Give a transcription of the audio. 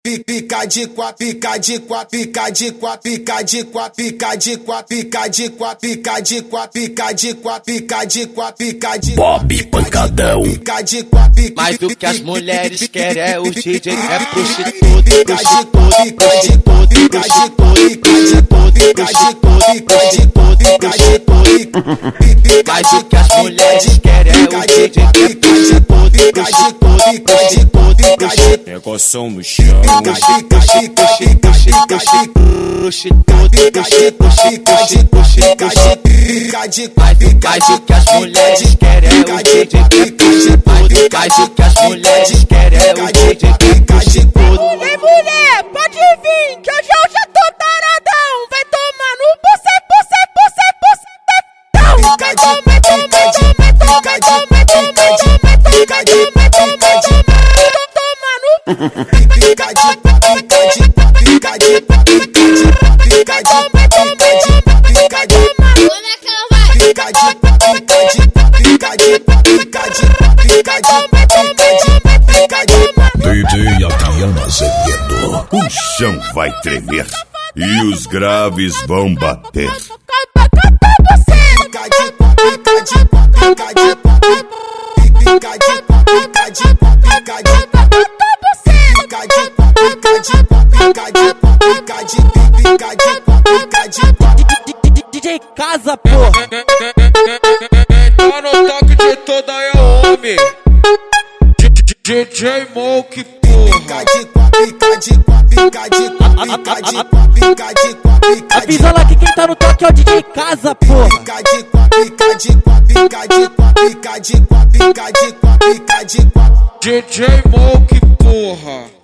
pica de quatro, pica de quatro, pica de quatro, pica de quatro, pica de quatro, pica de quatro, pica de quatro, pica de quatro, pica de quatro, pica de Bob Pancadão. pica de quatro. Mas o que as mulheres querem é o DJ, é prostituto, prostituto, prostituto, mas o que as mulheres querem é o DJ, é prostituto, prostituto, Negócio no chão. mas o que as mulheres querem é o DJ, mas o que as mulheres querem é o DJ, é prostituto. Ei, mulher, pode vir, que hoje eu já tô taradão. Vai tomar no bucê, bucê, bucê, bucetão. Vai tomar, tomar, tomar, tomar, tomar, tomar, tomar, tomar, tomar, tomar no Pica de quatro, pica de quatro, pica de quatro, pica de quatro, pica de quatro, Como é que ela vai? pica de quatro, pica de quatro, pica de quatro, pica de quatro, pica de quatro, pica de quatro. DJ Adriano Azevedo. O chão vai tremer e os graves vão bater. Pica de quatro, pica de quatro, pica de quatro, pica de quatro, pica de quatro, pica de quatro, pica de quatro, pica de quatro, pica de quatro, pica de quatro, pica de quatro. DJ Casa, porra. Tá no toque de toda é homem. DJ Moke, porra. Pica de quatro, pica de quatro, pica de quatro, pica de quatro, pica de quatro, pica de Avisa lá que quem tá no toque é o DJ Casa, porra. pica de quatro, pica de quatro, pica de quatro, pica de quatro, pica de quatro, pica de quatro. DJ Moke, porra.